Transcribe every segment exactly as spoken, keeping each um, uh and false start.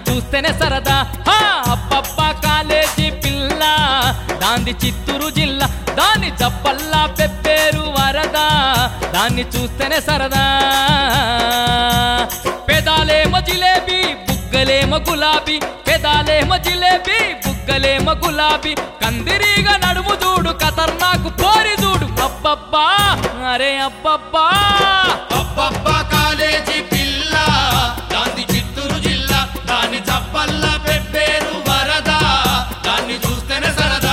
చూస్తేనే సరదా హా అబ్బబ్బా కాలేజీ పిల్ల దాంది చిత్తూరు జిల్లా దాని చప్పల్లా పెప్పేరు వరద దాన్ని చూస్తేనే సరదా పెదాలేమో జిలేబీ బుగ్గలేమో గులాబీ పెదాలేమో జిలేబీ బుగ్గలేమో గులాబీ కందిరీగా నడుము చూడు ఖతర్నాకు పోరి చూడు అబ్బబ్బా అరే అబ్బబ్బా అబ్బబ్బా కాలేజీ పిల్ల దాంది చిత్తూరు జిల్లా దాని చప్పల్లా పెప్పేరు వరద దాన్ని చూస్తేనే సరదా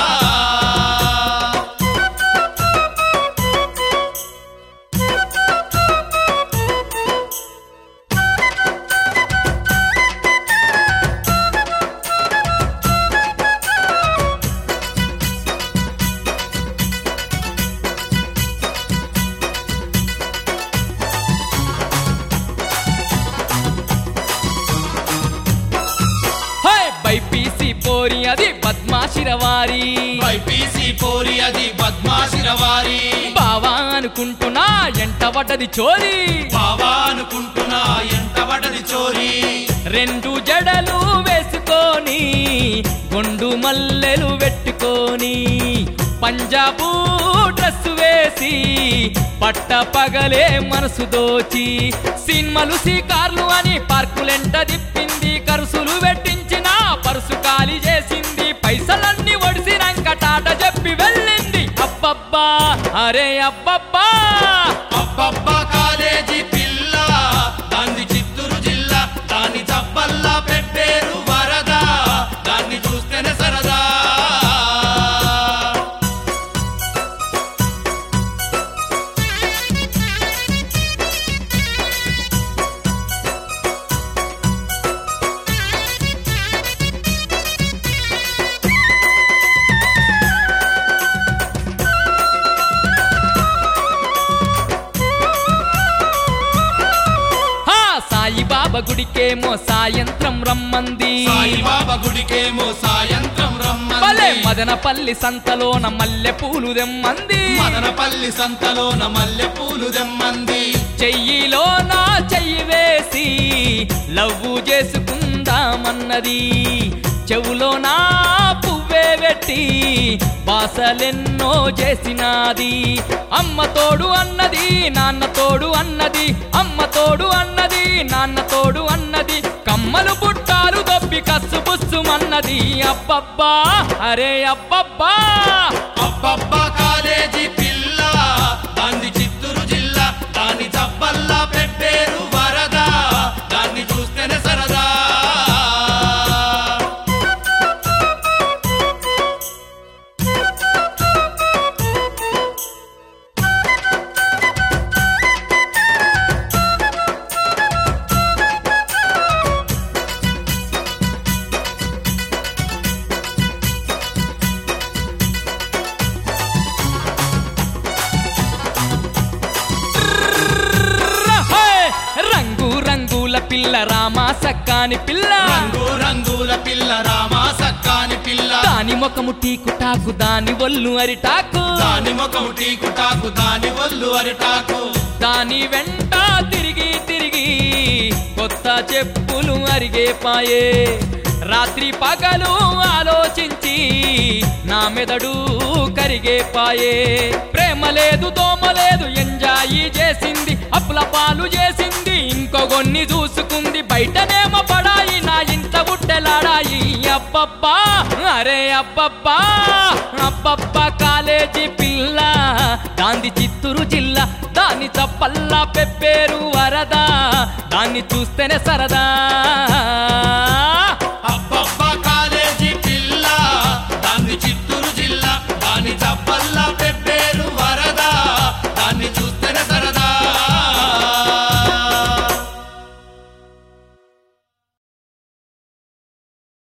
బైపీసీ పోరి అది పద్మాశిరవారి బైపీసీ పోరి అది పద్మాశిరవారి బావా అనుకుంటున్నా ఎంట పడ్డది చోరీ బావా అనుకుంటున్నా ఎంత పడది చోరీ రెండు జడలు వేసుకొని గుండు మల్లెలు పెట్టుకొని పంజాబు డ్రెస్ వేసి పట్ట పగలే మనసు దోచి సినిమాలు సీకార్లు అని పార్కులెంట దిప్పింది కరుసులు పెట్టించిన పరుసు ఖాళీ చేసింది పైసలన్నీ ఒడిసినాక టాట చెప్పి వెళ్ళింది అబ్బబ్బా అరే అబ్బబ్బా అబ్బబ్బా కాలేజీ పిల్ల దాంది చిత్తూరు జిల్లా దాని చప్పల్లా పెప్పేరు వరద దాన్ని చూస్తేనే సరదా సాయిబాబా గుడికేమో సాయంత్రం రమ్మంది సాయిబాబా గుడికేమో సాయంత్రం రమ్మంది భలే మదనపల్లి సంతలోన మల్లె పూలు దెమ్మంది మదనపల్లి సంతలోన మల్లె పూలు దెమ్మంది చెయ్యిలో నా చెయ్యి వేసి లవ్వు చేసుకుందామన్నది చెవులో నా పువ్వే పెట్టి బాసలెన్నో చేసినాది అమ్మ తోడు అన్నది నాన్న తోడు అన్నది అమ్మ తోడు అన్నది నాన్న తోడు అన్నది కమ్మలు పుట్టాలు దొబ్బి కస్సు బుస్సుమన్నది అబ్బబ్బా అరే అబ్బబ్బా అబ్బబ్బా కాలేజీ పిల్ల దాంది చిత్తూరు జిల్లా దాని చప్పల్లా పెప్పేరు వరద దాన్ని చూస్తేనే సరదా పిల్ల రామా సక్కాని పిల్ల రంగు రంగుల పిల్ల రామా సక్కాని పిల్ల దాని ముఖము టీకుటాకు దాని ఒళ్ళు అరిటాకు దాని ముఖము టీకుటాకు దాని ఒళ్ళు అరిటాకు దాని వెంట తిరిగి తిరిగి కొత్త చెప్పులు అరిగే పాయే రాత్రి పగలు ఆలోచించి నా మెదడు కరిగే పాయే ప్రేమ లేదు దోమ లేదు ఎంజాయి చేసింది అప్పుల పాలు చేసింది ఇంకో కొన్ని చూసుకుంది బయటనేమో పడాయి నా ఇంట బుట్టెలాడాయి అబ్బబ్బా అరే అబ్బబ్బా అబ్బబ్బా కాలేజీ పిల్ల దాంది చిత్తూరు జిల్లా దాని చప్పల్లా పెప్పేరు వరద దాన్ని చూస్తేనే సరదా